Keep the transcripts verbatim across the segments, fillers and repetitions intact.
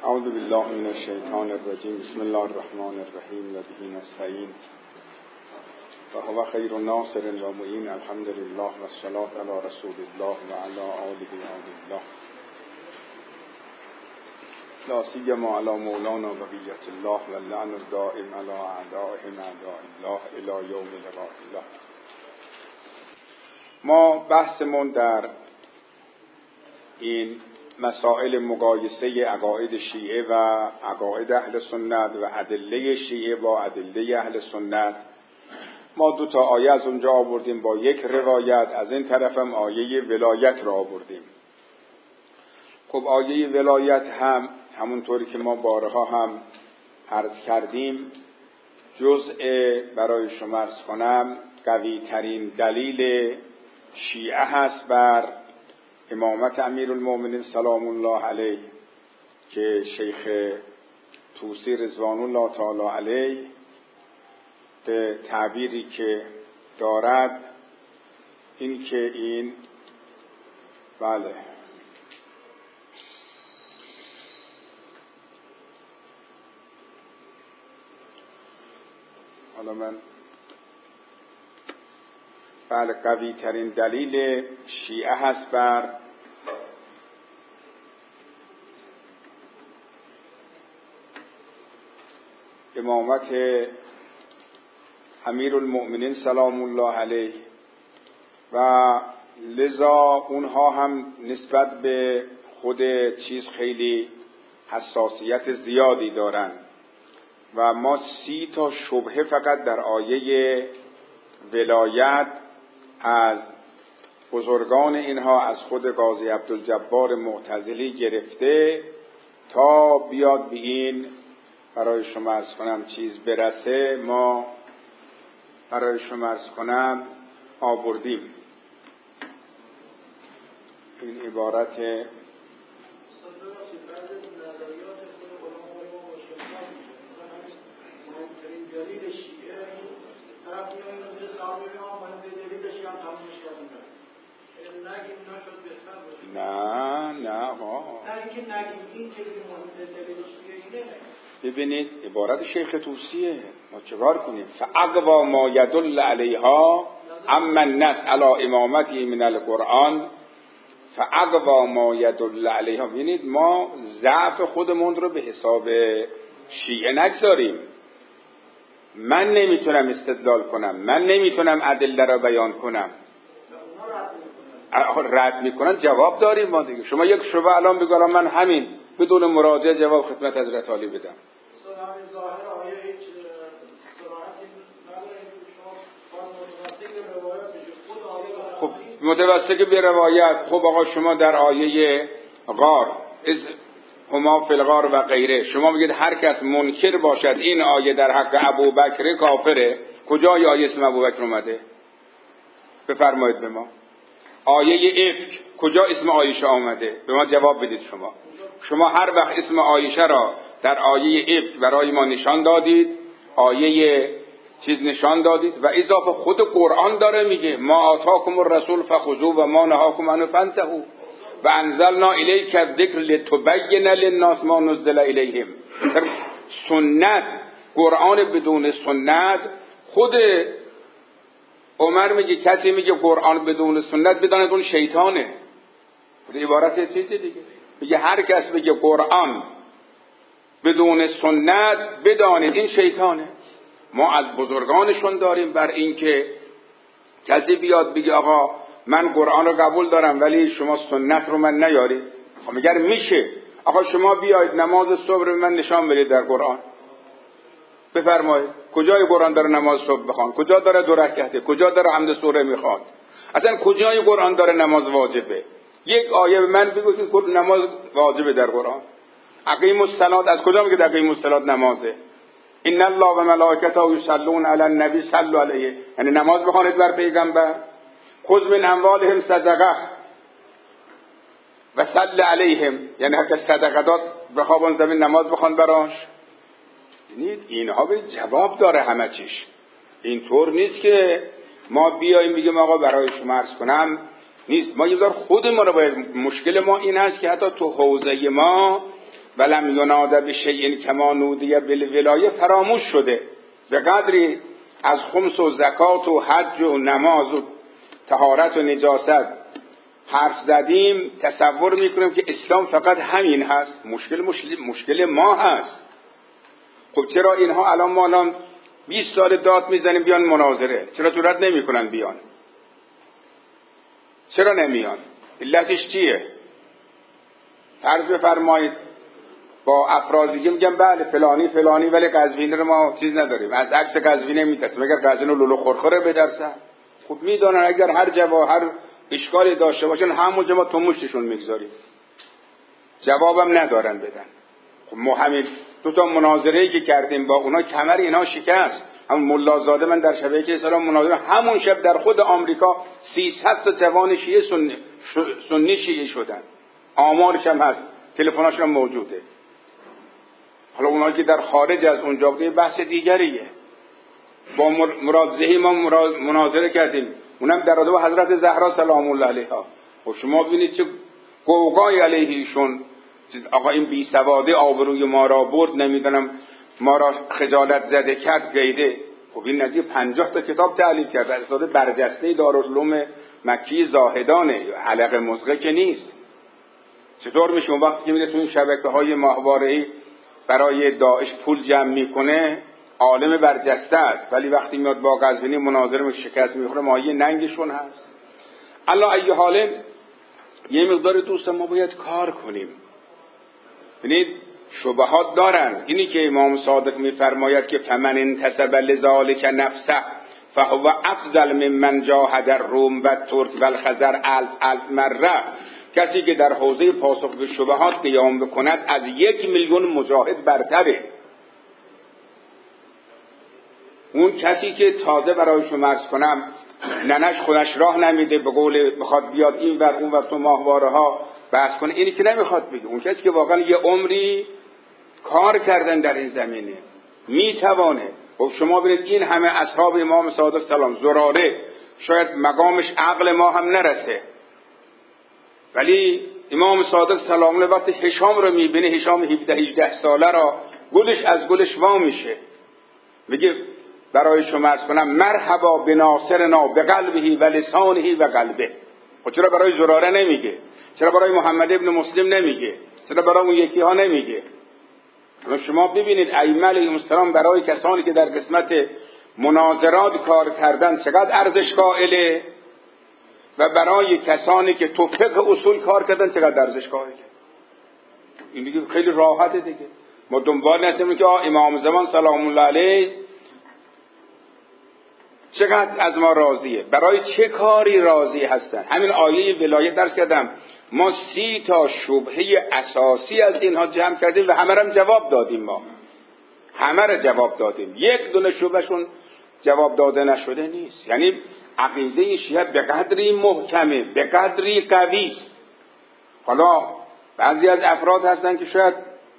اعوذ بالله من الشیطان الرجیم. بسم الله الرحمن الرحیم و به نستعین و هو خیر ناصر و معین. الحمد لله و الصلاة علی رسول الله و علی آله و الله، لا سیما علی مولانا بقیة الله و اللعن الدائم علی اعدائهم اعداء الله الی یوم لقاء الله. ما بحثمون در این مسائل مقایسه عقاید شیعه و عقاید اهل سنت و ادله شیعه با ادله اهل سنت، ما دو تا آیه از اونجا آوردیم با یک روایت، از این طرف هم آیه ولایت را آوردیم. خب آیه ولایت هم همونطوری که ما بارها هم عرض کردیم جزء، برای شما عرض کنم، قوی ترین دلیل شیعه هست بر امامت امیرالمؤمنین سلام الله علیه که شیخ طوسی رضوان الله تعالی علیه به تعبیری که دارد این که این بله حالا من بله قوی ترین دلیل شیعه هست بر امامت امیرالمؤمنین سلام الله علیه و لذا اونها هم نسبت به خود چیز خیلی حساسیت زیادی دارن و ما سی تا شبهه فقط در آیه ولایت از بزرگان اینها، از خود قاضی عبدالجبار معتزلی گرفته تا بیاد به این برای شما عرض کنم چیز برسه، ما برای شما عرض کنم آوردیم. این عبارت نه نه ها ببینید عبارت شیخ طوسیه، ما چکار کنیم؟ فاقوا ما یدل علیها اما الناس علی امامتی من القرآن فاقوا ما یدل علیها. ببینید ما ضعف خودمون رو به حساب شیعه نگذاریم. من نمیتونم استدلال کنم، من نمیتونم ادله را بیان کنم، رد میکنن، جواب داریم ما دیگه. شما یک شبه الان بگو من همین بدون مراجعه جواب خدمت حضرت عالی بدم. خب متوسط به روایت. خب آقا شما در آیه غار از هما فی الغار و غیره شما میگید هر کس منکر باشد این آیه در حق ابوبکر کافره. کجای آیه اسم ابوبکر اومده؟ بفرمایید به ما. آیه افک کجا اسم عایشه آمده؟ به ما جواب بدید. شما شما هر وقت اسم عایشه را در آیه افک برای ما نشان دادید، آیه چیز نشان دادید و اضافه خود قرآن داره میگه ما آتاکم الرسول فخذوه و ما نهاکم عنه فانتهوا و انزلنا الیک الذکر لتبین للناس ما نزل الیهم. سنت، قرآن بدون سنت، خود عمر میگه کسی میگه قرآن بدون سنت بداند اون شیطانه. خود عبارت چیزی دیگه میگه هر کس بگه قرآن بدون سنت بدانید این شیطانه. ما از بزرگانشون داریم بر این که کسی بیاد بگه آقا من قرآن رو قبول دارم ولی شما سنت رو من نیارید. خب میگه میشه. آقا شما بیاید نماز صبح رو من نشان بدید در قرآن، بفرمایید کجای قرآن داره نماز صبح بخوان؟ کجا داره دو رکعته؟ کجا داره حمد سوره میخواد؟ اصلا کجای قرآن داره نماز واجبه؟ یک آیه به من بگو که نماز واجبه در قرآن. اقیم الصلاة از کجا میگه اقیم الصلاة نمازه؟ ان الله و ملائکته یصلون علی النبی صلوا علیه، یعنی نماز بخوانید بر پیغمبر. خذ من اموالهم صدقه و صل علیهم، یعنی هر کس صدقه داد بخوابون زمین نماز بخوان براش. ببینید اینها به جواب داره همه چیش. اینطور نیست که ما بیاییم بگیم آقا برای شما عرض کنم نیست. ما یه بار خود ما رو باید، مشکل ما این هست که حتی تو حوزه ما ولم یناد بشیء کما نودی بالولایه فراموش شده. به قدری از خمس و زکات و حج و نماز و طهارت و نجاست حرف زدیم تصور میکنیم که اسلام فقط همین هست. مشکل مشکل, مشکل ما هست. خب چرا اینها الان ما الان بیست سال داد میزنیم بیان مناظره، چرا جرئت نمیکنن بیان؟ چرا نمیان؟ علتش چیه؟ فرض بفرمایید با افراد دیگه میگن بله فلانی فلانی، ولی قزوینی رو ما چیز نداریم، از عکس قزوینی میترسیم، اگر قزوین لولو خورخوره بدرسن. خب میدونن اگر هر جوا هر اشکالی داشته باشن همونجا ما تو مشتشون میگذاریم، جوابم ندارن بدن. خب ما همین دو تا مناظره‌ای که کردیم با اونا کمر اینا شکست. هم ملازاده من در شبکه اسلام مناظره همون شب در خود آمریکا سیصد تا جوان شیعه سنی, سنی شیعه شدن. آمارش هم هست، تلفن‌هاش هم موجوده. حالا اونا که در خارج از اونجا بوده بحث دیگریه. با مراد زهی ما مناظره کردیم، اونم در رابطه با حضرت زهرا سلام الله علیها. و شما ببینید چه گوگای علیه ایشون، آقا این بی سواده آبروی ما را برد، نمیدونم ما را خجالت زده کرد غیره. خب این نزدیک پنجاه تا کتاب تألیف کرد، اساساً برجسته دارالعلوم مکی زاهدانه، حلقه مزغه که نیست. چطور میشه اون وقتی که میره تو این شبکه‌های ماهواره‌ای برای داعش پول جمع میکنه عالم برجسته است، ولی وقتی میاد با قزوینی مناظره میکنه شکست میخوره ماهی ننگشون هست. الله ای حال یه مقدار دوست ما باید کار کنیم. ببینید شبهات دارن. اینی که امام صادق میفرماید که فمن انتسب لذالک نفسه فهو افضل ممن جاهد الروم و ترک و الخزر الف الف مره، کسی که در حوزه پاسخ به شبهات قیام بکند از یک میلیون مجاهد برتره. اون کسی که تازه برای شما عرض کنم ننش خودش راه نمیده، به قول بخواد بیاد این ور اون ور تو ماهواره ها بحث کنه، اینی که نمیخواد بگه. اون کسی که واقعا یه عمری کار کردن در این زمینه میتوانه. خب شما برید این همه اصحاب امام صادق سلام زراره، شاید مقامش عقل ما هم نرسه، ولی امام صادق سلام الله وقتی هشام رو میبینه، هشام هفده هجده ساله را، گلش از گلش وا میشه، میگه برای شما عرض کنم مرحبا بناصرنا بقلبه و لسانه و قلبه. خب چرا برای زراره نمیگه؟ چرا برای محمد ابن مسلم نمیگه؟ چرا برای اون یکی ها نمیگه؟ شما ببینید ائمه علیهم السلام برای کسانی که در قسمت مناظرات کار کردن چقدر ارزش قائله، و برای کسانی که تو فقه اصول کار کردن چقدر ارزش قائله. این دیگه خیلی راحته دیگه. ما دنبال نستیم که امام زمان سلام الله علیه چقدر از ما راضیه، برای چه کاری راضی هستن. همین آیه ولایت درس کردم، ما سی تا شبهه اساسی از اینها جمع کردیم و همه هم جواب دادیم. ما همه را جواب دادیم، یک دونه شبهشون جواب داده نشده نیست. یعنی عقیده شیعه به قدری محکمه، به قدری قوی است. حالا بعضی از افراد هستن که شاید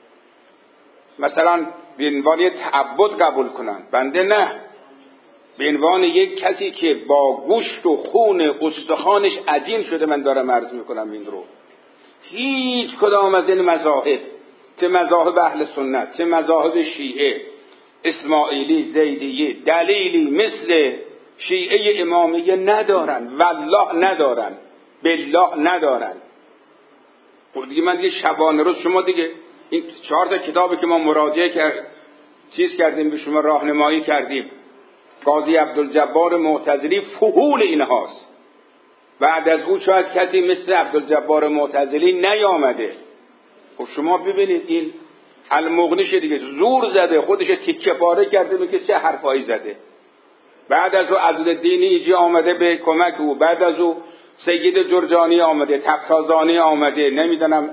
مثلا به عنوان یک تعبد قبول کنن، بنده نه، به عنوان یک کسی که با گوشت و خون استخوانش عجین شده من دارم عرض میکنم این رو. هیچ کدام از این مذاهب، چه مذاهب اهل سنت چه مذاهب شیعه، اسماعیلی، زیدیه، دلیلی مثل شیعه امامیه ندارن، والله ندارن، بالله ندارن. خب دیگه من دیگه شبانه روز شما دیگه این چهار تا کتابی که ما مراجعه کرد چیز کردیم به شما راهنمایی کردیم، قاضی عبدالجبار معتزلی فحول اینهاست. بعد از او شاید کسی مثل عبدالجبار معتزلی نیامده. خب شما ببینید این المغنیش دیگه زور زده، خودش تیکه پاره کرده، میگه چه حرفایی زده. بعد از او عزالدین ایجی آمده به کمک او، بعد از او سید جرجانی آمده، تبتازانی آمده، نمیدونم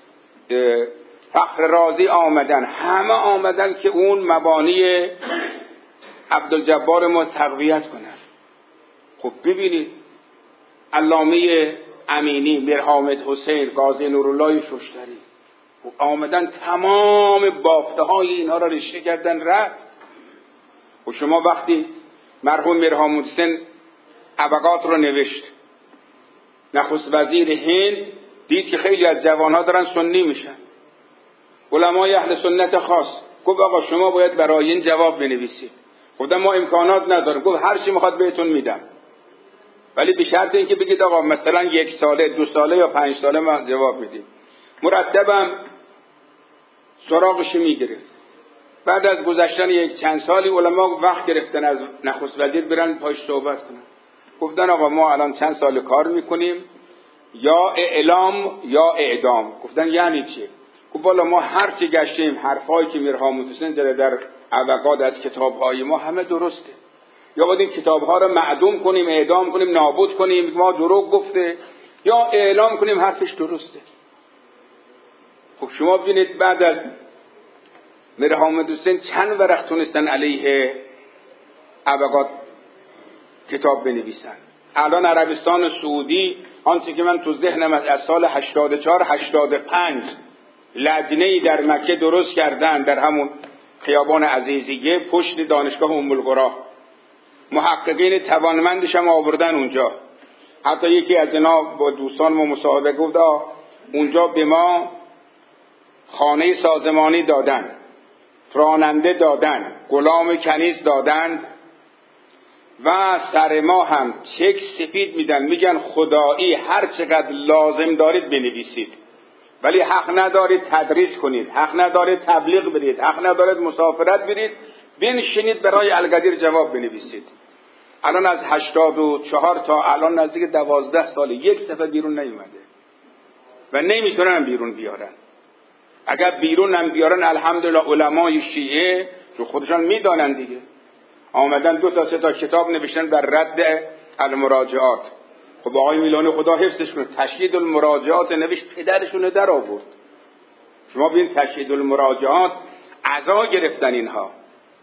فخر رازی آمدن، همه آمدن که اون مبانی عبدالجبار ما تقویت کنن. خب ببینید علامه امینی، میر حامد حسین، قاضی نورالله ششتری آمدن تمام بافته های اینها را رشته کردن رفت. و شما وقتی مرحوم میر حامد حسین ابقات رو نوشت، نخست وزیر هند دید که خیلی از جوانها دارن سنی میشن، علمای اهل سنت خاص. گفت آقا شما باید برای این جواب بنویسید. گفتم ما امکانات نداریم. گفت هر چی میخواد بهتون میدم، ولی به شرط اینکه بگید آقا مثلا یک ساله، دو ساله یا پنج ساله ما جواب میدیم. مرتبم سراغش میگرفت. بعد از گذشتن یک چند سالی علما وقت گرفتن از نخست وزیر برن پاش صحبت کنن. گفتن آقا ما الان چند سال کار میکنیم، یا اعلام یا اعدام. گفتن یعنی چی؟ گفت والا ما هر چی گشتیم، حرفایی که میرها متسن زده در اوقات از کتابهای ما همه درسته. یا باید این کتابها رو معدوم کنیم، اعدام کنیم، نابود کنیم، ما دروغ گفته، یا اعلام کنیم حرفش درسته. خب شما ببینید بعد از میر حامد حسین چند ورق تونستن علیه ابقات کتاب بنویسن. الان عربستان سعودی آنچه که من تو ذهنم از سال هشتاد و چهار هشتاد و پنج لجنه‌ای در مکه درست کردن، در همون خیابان عزیزیه پشت دانشگاه ام القری. محققین توانمندش هم آوردن اونجا. حتی یکی از اینا با دوستان ما مصاحبه گفت اونجا به ما خانه سازمانی دادن، راننده دادن، غلام کنیز دادن و سر ما هم چک سفید میدن، میگن خدایی هر چقدر لازم دارید بنویسید، ولی حق ندارید تدریس کنید، حق ندارید تبلیغ برید، حق ندارید مسافرت برید، بنشینید برای القدیر جواب بنویسید. الان از هشتاد و چهار تا الان نزدیک دوازده سال یک صفحه بیرون نیومده و نمیتونن بیرون بیارن. اگر بیرون هم بیارن الحمدلله علمای شیعه جو خودشان میدانن دیگه، آمدن دو تا سه تا کتاب نوشتن بر رد المراجعات. خب آقای میلانی خدا حفظش کنه تشدید المراجعات نوشت، پدرشون در آورد. شما ببین تشدید المراجعات عزا گرفتن اینها،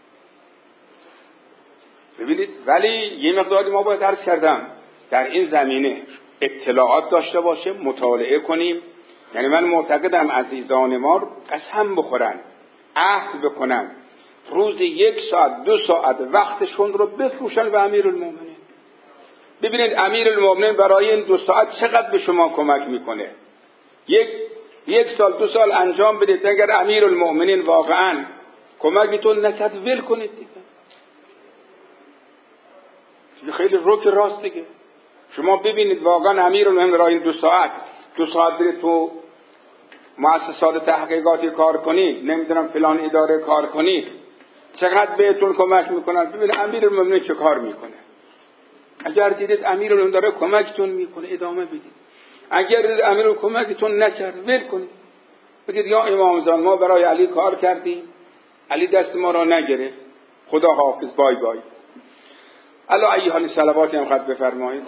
ببینید. ولی یه مقداری ما باید عرض کردم در این زمینه اطلاعات داشته باشه، مطالعه کنیم. یعنی من معتقدم عزیزان ما قسم بخورن، عهد بکنن، روز یک ساعت دو ساعت وقتشون رو بفروشن به امیرالمومنین. ببینید امیرالمومنین برای این دو ساعت چقدر به شما کمک میکنه. یک یک سال دو سال انجام بدید. اگر امیرالمومنین واقعا کمکتون نکرد ول کنید دیگه. خیلی روک راست دیگه. شما ببینید واقعا امیرالمومنین را این دو ساعت دو ساعت برید تو مؤسسات تحقیقاتی کار کنید، نمیدونم فلان اداره کار کنید، چقدر بهتون کمک میکنن. ببینید امیرالمومنین چه کار میکنه. اگر دیدید امیرالمومنین داره کمکتون میکنه ادامه بدید. اگر دیدید امیرالمومنین کمکتون نکرد ول کنید. بگید یا امام زمان ما برای علی کار کردیم، علی دست ما را نگرفت، خدا حافظ، بای بای. الا ای حال صلواتی هم خط بفرمایید.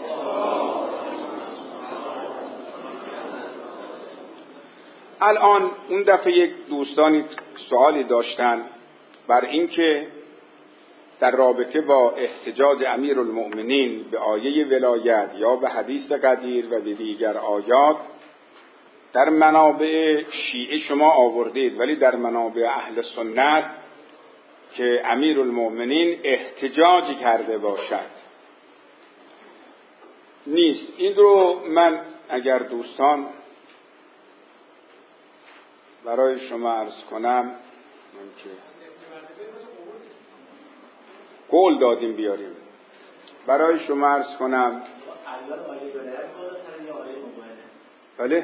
الان اون دفعه یک دوستانی سوالی داشتن بر اینکه در رابطه با احتجاج امیرالمؤمنین به آیه ولایت یا به حدیث قدیر و به دیگر آیات در منابع شیعه شما آوردید، ولی در منابع اهل سنت که امیرالمؤمنین احتجاج کرده باشد نیست. این رو من اگر دوستان برای شما عرض کنم، من که قول دادیم بیاریم، برای شما عرض کنم. بله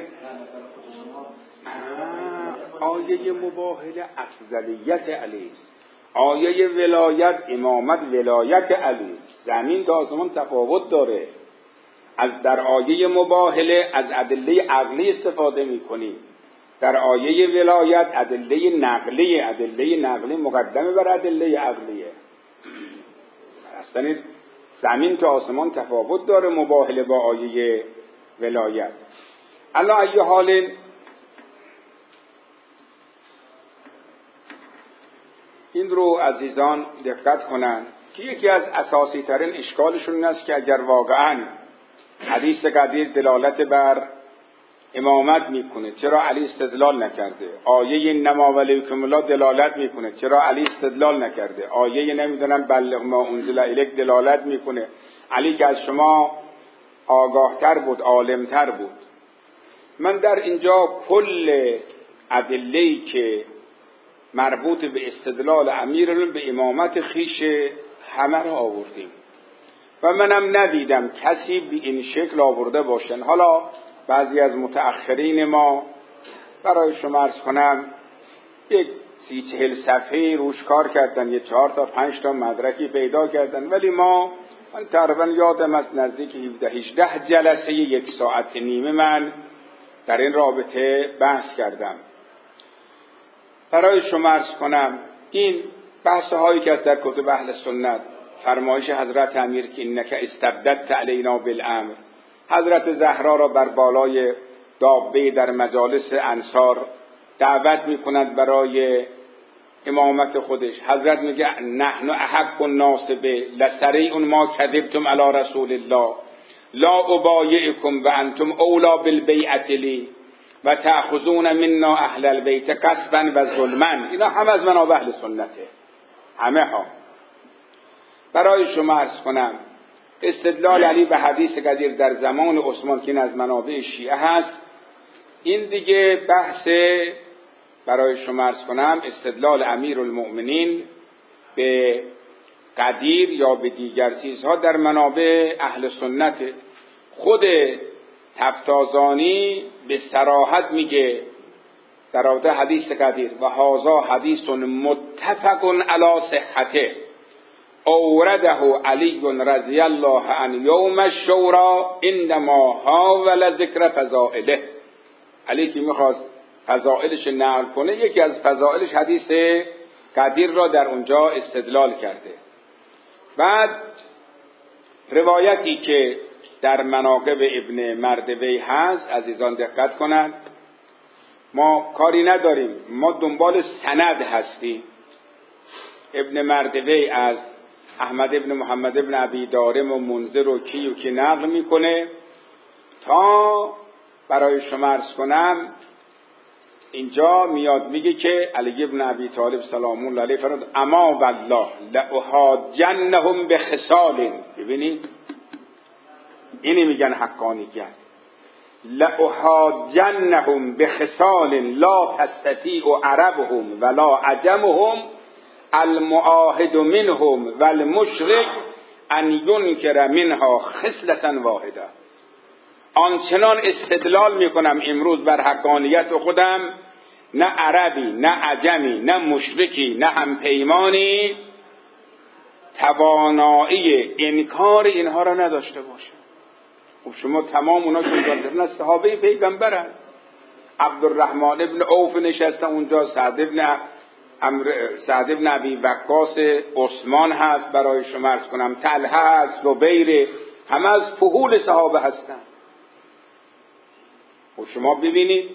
آیه مباهله افضلیت علی است. آیه ولایت امامت ولایت علی است. زمین تا آسمان تفاوت داره. از در آیه مباهله از ادله عقلی استفاده می‌کنیم، در آیه ولایت ادله نقلی، ادله نقلی مقدمه بر ادله عقلیه. اصلا زمین تا آسمان تفاوت داره مباهله با آیه ولایت. الا ای حال این رو عزیزان دقت کنن که یکی از اساسی ترین اشکالشون این است که اگر واقعا حدیث قدیر دلالت بر امامت میکنه چرا علی استدلال نکرده؟ آیه نما ولیکم الله دلالت میکنه چرا علی استدلال نکرده؟ آیه نمیدونم بلغ ما انزل الیک دلالت میکنه علی که از شما آگاهتر بود، عالمتر بود. من در اینجا کل ادله‌ای که مربوط به استدلال امیر به امامت خیش همه را آوردیم و منم ندیدم کسی به این شکل آورده باشن. حالا بعضی از متأخرین ما برای شما عرض کنم یک سی چهل صفحه روش کار کردن، یه چهار تا پنج تا مدرکی پیدا کردن، ولی ما من تقریبا یادم از نزدیک هفده هجده جلسه یک ساعت نیمه من در این رابطه بحث کردم. برای شما عرض کنم این بحث هایی که از در کتب اهل سنت، فرمایش حضرت امیر که اینک استبددت علینا بالامر، حضرت زهرا را بر بالای دابه در مجالس انصار دعوت میکند برای امامت خودش. حضرت میگه نحن احق الناس به لسریع ما کذبتم علی رسول الله لا ابایعکم و انتم اولا بالبیعة لی و تأخذون منا اهل البیت غصبا و ظلما. اینا هم از منابع اهل سنته، همه ها. برای شما عرض کنم استدلال علی به حدیث قدیر در زمان عثمان که این از منابع شیعه هست، این دیگه بحث برای شما عرض کنم استدلال امیرالمؤمنین به قدیر یا به دیگر چیزها در منابع اهل سنت. خود تفتازانی به صراحت میگه در رابطه حدیث قدیر و هذا حدیث متفق علی صحته اورده علی رضی الله عنه یوم الشورا انما حاول ذکر فضائله. علی که میخواست فضائلش نقل کنه، یکی از فضائلش حدیث قدیر را در اونجا استدلال کرده. بعد روایتی که در مناقب ابن مردوی هست، عزیزان دقت کنند، ما کاری نداریم، ما دنبال سند هستیم. ابن مردوی از احمد ابن محمد ابن ابی دارم و منذر و کیو که نقل میکنه تا برای شما عرض کنم اینجا میاد میگه که علی ابن ابی طالب سلام الله علیه فرمود اما والله لاحاجنهم بخصال. ببینید اینی میگن حقانیت، لاحاجنهم بخصال لا تستطیع عربهم ولا عجمهم المعاهد منهم والمشرک ان ینکر منها خصلة واحده. آنچنان استدلال میکنم امروز بر حقانیت خودم، نه عربی نه عجمی نه مشرکی نه هم پیمانی توانایی انکار اینها را نداشته باشه. خب شما تمام اونا که اونجا از صحابه پیغمبرن، عبدالرحمن ابن عوف نشسته اونجا، سعد ابن امر سعد ابن ابی وقاص، عثمان هست برای شما عرض کنم، طلحه هست، زبیر، همه از فحول صحابه هستن. و شما ببینید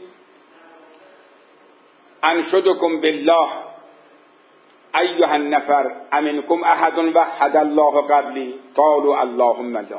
انشدکم بالله ایها النفر امنکم احد وحد الله قبلی قالوا اللهم لا.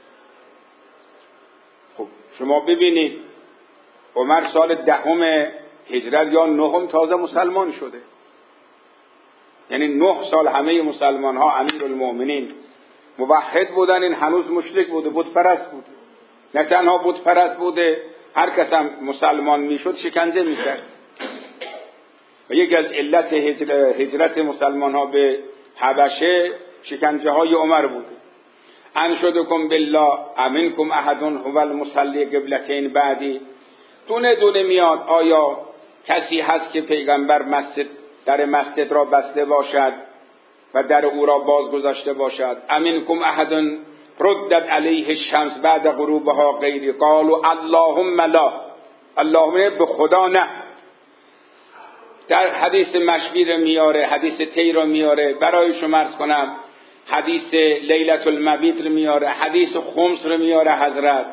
خب شما ببینید عمر سال دهم هجرت یا نهم تازه مسلمان شده، یعنی نه سال همه مسلمان ها امیرالمؤمنین موحد بودن، این هنوز مشرک بوده، بت پرست بوده. نه تنها بت پرست بوده، هر کس هم مسلمان میشد شکنجه میکرد. و یکی از علت هجرت مسلمان ها به حبشه شکنجه های عمر بوده. انشدکم بالله امنکم احد هو المصلی قبلتین بعدی. دونه دونه میاد آیا کسی هست که پیغمبر مسجد در مسجد را بسته باشد و در او را باز گذاشته باشد؟ امنکم احد ردت علیه الشمس بعد غروبها غیر قالوا اللهم لا. اللهم به خدا نه. در حدیث مشویر میاره، حدیث تی را میاره، برای شما عرض کنم حدیث لیلة المبیت رو میاره، حدیث خمس رو میاره حضرت،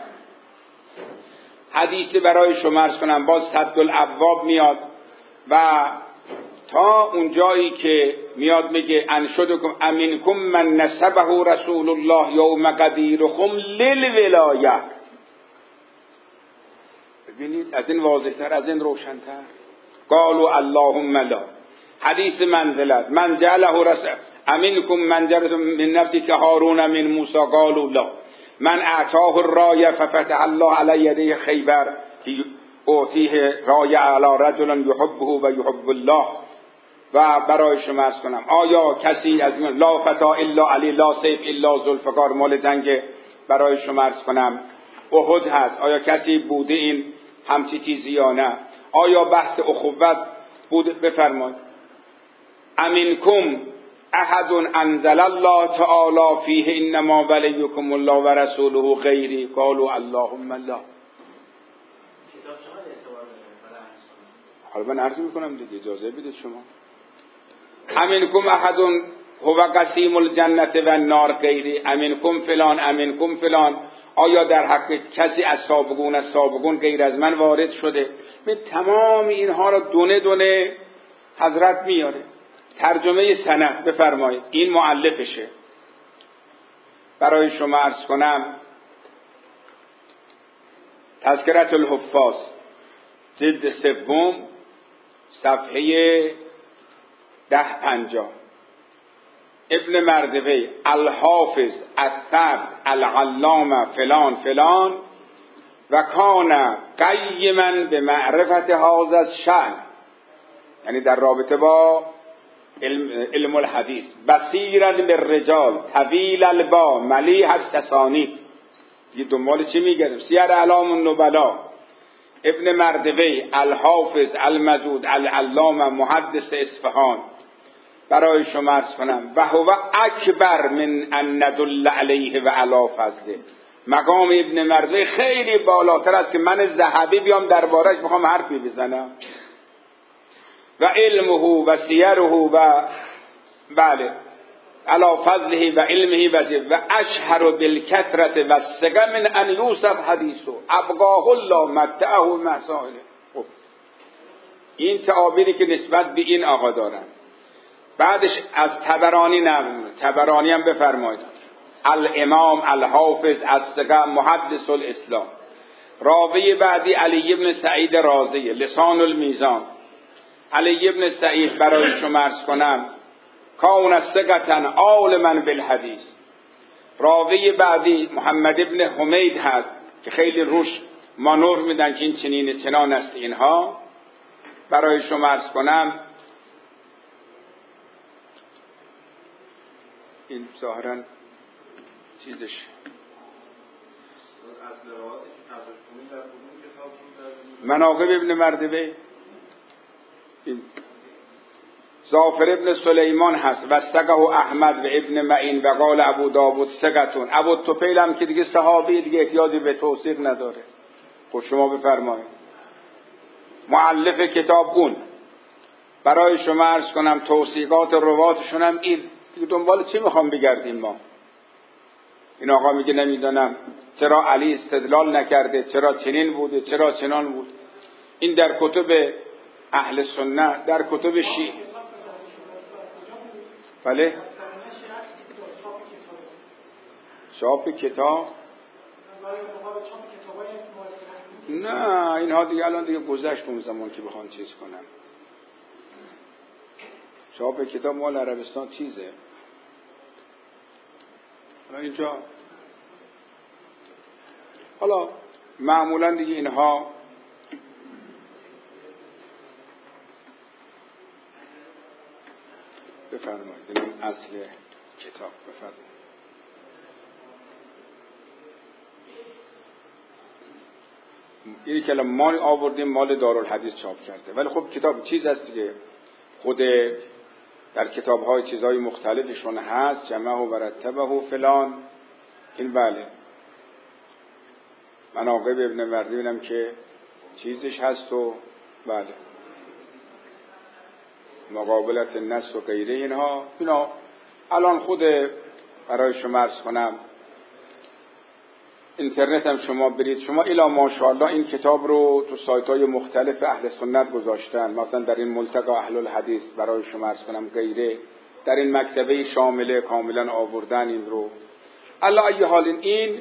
حدیث برای شما عرض کنم باز سد الابواب میاد و تا اون جایی که میاد میگه انشدکم امنکم من نسبه رسول الله یوم قدیرکم للولایه. ببینید از این واضح‌تر، از این روشن‌تر. قالوا اللهم لا. حدیث منزلت من جعله رسول امنکم من جعله من نفسی که هارون من موسی قالوا لا. من اعطاه الرایه ففتح الله علی یده خیبر که اعطیه رای علی رجل یحبه و یحب الله. و برای شما عرض کنم آیا کسی از این لا فتا الا علی لا سیف الا ذوالفقار مال جنگ برای شما عرض کنم احد هست، آیا کسی بوده این همچی چیزی یا نه؟ آیا بحث اخوت بوده؟ بفرمایید. امینکم احد انزل الله تعالی فیه انما ولیکم الله و رسوله غیری قالوا اللهم الله. حالا من عرض میکنم دیگه، اجازه بدید شما. امینکم احد هو قسیم الجنت و النار غیری، امینکم فلان امینکم فلان. آیا در حق کسی از سابقون از سابقون غیر از من وارد شده؟ به تمام اینها را دونه دونه حضرت میاره. ترجمه سند بفرمایید، این مؤلفشه. برای شما عرض کنم تذکرة الحفاظ جلد سوم صفحه ده پنجاه. ابن مردوی الحافظ الثبت العلامه فلان فلان و کان قیما به معرفت هذا الشأن، یعنی در رابطه با علم, علم الحدیث، بصیرا بالرجال طویل البا ملیح التصانیف. دیگه دنبال چی میگردیم؟ سیر اعلام النبلا. ابن مردوی الحافظ المجود العلامه محدث اصفهان. برای شما عرض کنم و هو اکبر من ان ندل علیه و علی فضله. مقام ابن مردوی خیلی بالاتر است که من ذهبی بیام دربارش بخوام حرفی بزنم. و علمه و سیره و بله علی فضله و علمه و و اشهر بالکثرت و الثقه من ان یوسف حدیثه ابقاه الله متعه مسائله. خب این تعابیری که نسبت به این آقا دارن. بعدش از طبرانی نم طبرانی هم بفرمایید. الامام الحافظ الثقه محدث الاسلام. راوی بعدی علی ابن سعید رازی لسان المیزان. علی ابن سعید برای شما عرض کنم کون ثقةً عالما بالحدیث. راوی بعدی محمد ابن حمید هست که خیلی روش مانور میدن که این چنین چنان است. اینها برای شما عرض کنم این ظاهراً چیزش مناقب ابن مردوی. ظافر ابن سلیمان هست و سقه احمد و ابن معین و قال ابو داود سقتون. ابو طفیل هم که دیگه صحابی دیگه احتیاجی به توثیق نداره. خب شما بفرمایید. مؤلف کتاب اون. برای شما عرض کنم توثیقات رواتشون هم این دیگه. دنبال چی میخوام بگردیم ما؟ این آقا میگه نمیدونم چرا علی استدلال نکرده، چرا چنین بوده، چرا چنان بود. این در کتب اهل سنت، در کتب شیعه. بله چاپ کتاب نه اینها دیگه الان دیگه گذشت اون زمان که بخوان چیز کنن. چاپ کتاب مال عربستان چیزه. حالا اینجا حالا معمولا دیگه اینها بفرمایید. این اصل کتاب بفرمایید. اینی که ما آوردیم مال دارالحدیث چاپ کرده، ولی خب کتاب چیز هست دیگه. خود در کتاب‌های چیزهای مختلفشون هست، جمعه و مرتبه و فلان. این بله مناقب ابن مردوی هم که چیزش هست و بله مقابلت النص و غیره. اینها اینا الان خود برای شما عرض کنم اینترنت هم شما برید، شما الا ماشاءالله این کتاب رو تو سایت های مختلف اهل سنت گذاشتن. مثلا در این ملتقى اهل الحدیث برای شما عرض کنم غیره، در این مکتبه شامله کاملا آوردن این رو. الا ای حال این این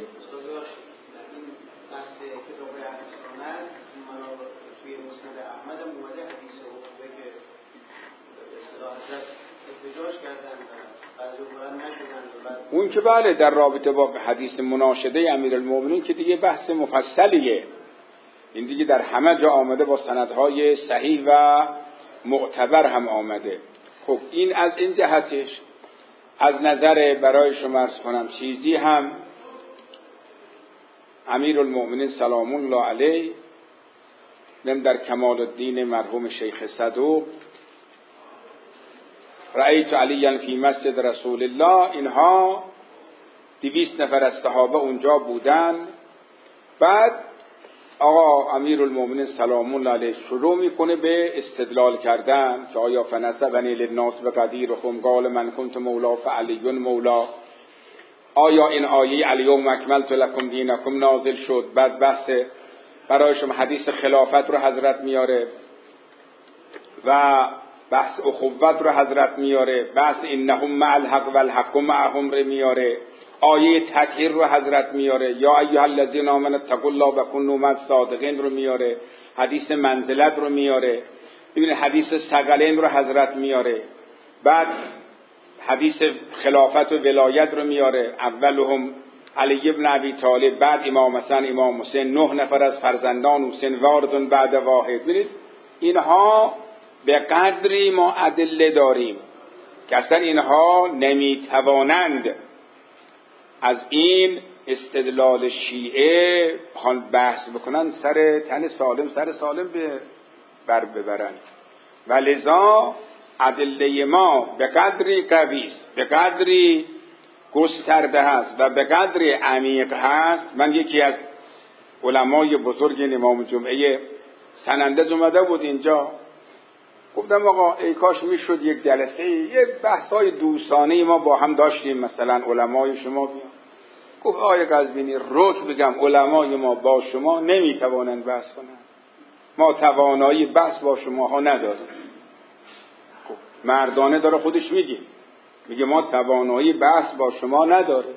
اون که بله در رابطه با حدیث مناشده امیرالمومنین که دیگه بحث مفصلیه. این دیگه در همه جا آمده، با سندهای صحیح و معتبر هم آمده. خب این از این جهتش. از نظر برای شما عرض کنم چیزی هم امیرالمؤمنین سلام الله علیه نم در کمال الدین مرحوم شیخ صدوق رأیت علی فی مسجد رسول الله، اینها دویست نفر از صحابه اونجا بودن. بعد آقا امیرالمؤمنین سلام الله علیه شروع میکنه به استدلال کردن که آیا فنسبنی للناس بقدیرهم قال من کنت مولا فعلی مولا، آیا این آیه الیوم اکملت لکم دینکم نازل شد. بعد بحث برای شما حدیث خلافت رو حضرت میاره و بحث اخوت رو حضرت میاره، بحث انهم مع الحق والحق معهم رو میاره، آیه تطهیر رو حضرت میاره، یا ایها الذین آمنوا اتقوا الله و کونوا مع الصادقین رو میاره، حدیث منزلت رو میاره، ببینید حدیث ثقلین رو حضرت میاره، بعد حدیث خلافت و ولایت رو میاره، اولهم علی ابن ابی طالب، بعد امام حسن امام حسین، نه نفر از فرزندان حسین وارد بعد واحد. ببینید اینها به قدری ما ادله داریم که اصلا اینها نمیتوانند از این استدلال شیعه بخوان بحث بکنن سر تن سالم سر سالم به بر ببرن. و لذا ادله ما به قدری قوی است، به قدری گسترده هست و به قدری عمیق هست. من یکی از علمای بزرگ امام جمعه سنندج اومده بود اینجا، گفتم آقا ای کاش میشد یک جلسه یه بحثای دوستانه ما با هم داشتیم، مثلا علمای شما بیان. گفت آقای قزوینی روک بگم علمای ما با شما نمیتوانند بحث کنند، ما توانایی بحث با شما ها نداریم. مردانه داره خودش میگه، میگه ما توانایی بحث با شما نداریم.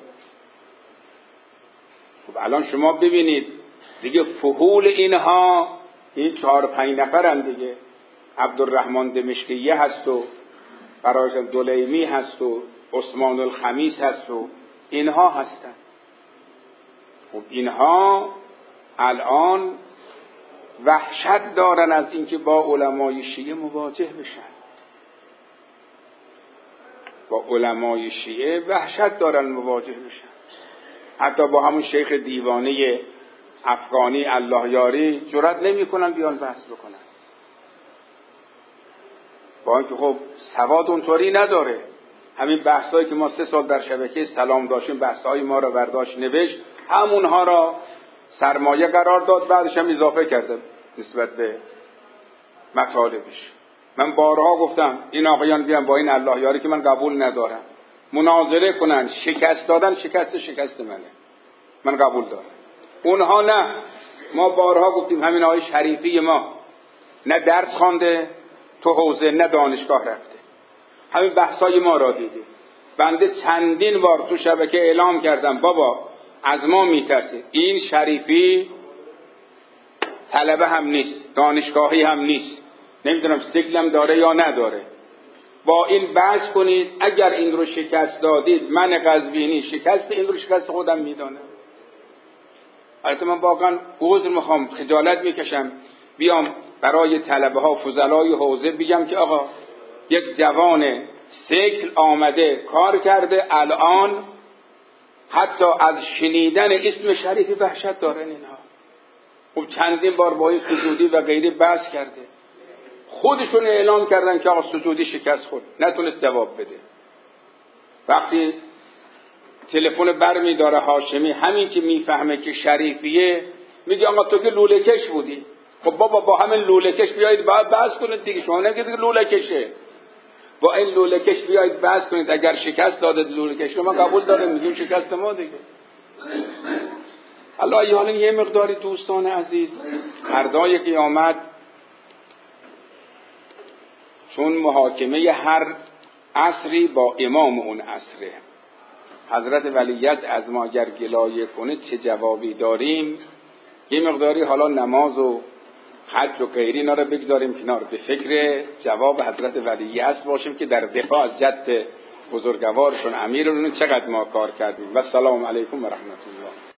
خب الان شما ببینید دیگه فحول اینها این چهار پنج نفرن دیگه، عبدالرحمن دمشقیه هست و براش دلیمی هست و عثمان الخمیس هست و اینها هستن. خب اینها الان وحشت دارن از اینکه با علمای شیعه مواجه بشن، با علمای شیعه وحشت دارن مواجه بشن. حتی با همون شیخ دیوانه افغانی الله یاری جرئت نمی‌کنن بیان بحث بکنن، با اینکه خب سواد اونطوری نداره. همین بحثایی که ما سه سال در شبکه سلام داشتیم، بحثای ما رو برداشت نوشت، همونها را سرمایه قرار داد، بعدش هم اضافه کرده نسبت به مطالبش. من بارها گفتم این آقایان بیان با این الله یاری که من قبول ندارم مناظره کنن، شکست دادن شکست شکست منه، من قبول دارم. اونها نه. ما بارها گفتیم همین آقای شریفی ما نه درس خوانده تو حوزه نه دانشگاه رفته، همین بحثای ما را دیده. بنده چندین بار تو شبکه اعلام کردم بابا از ما میترسه. این شریفی طلبه هم نیست، دانشگاهی هم نیست، نمیدونم سیگلم داره یا نداره. با این بحث کنید، اگر این رو شکست دادید، من قزوینی شکست این رو شکست خودم میدانم. البته من واقعا عذر میخوام، خجالت میکشم بیام برای طلبه ها فضلای حوزه بگم که آقا یک جوان سیکل آمده کار کرده، الان حتی از شنیدن اسم شریفی وحشت دارن اینها. خب چندین بار با این سجودی و غیره بحث کرده، خودشون اعلام کردن که آقا سجودی شکست خورد، نتونست جواب بده. وقتی تلفن بر می داره هاشمی، همین که میفهمه که شریفیه میگه آقا تو که لوله کش بودی. خب بابا با همین لوله کش بیایید باید بحث کنید دیگه، شما نمیگید که لوله کشه، با این لوله کش بیایید بحث کنید. اگر شکست داده لوله کش رو ما قبول داریم، میگیم شکست ما دیگه. الله یعنی یه مقداری دوستان عزیز فردای قیامت، چون محاکمه هر عصری با امام اون عصره، حضرت ولیت از ما اگر گلایه کنه چه جوابی داریم؟ یه مقداری حالا نماز و حج و غیری اینا رو بگذاریم کنار، به فکر جواب حضرت ولیت باشیم که در دفاع از جد بزرگوارشون امیرالمومنین چقدر ما کار کردیم. و السلام علیکم و رحمت الله.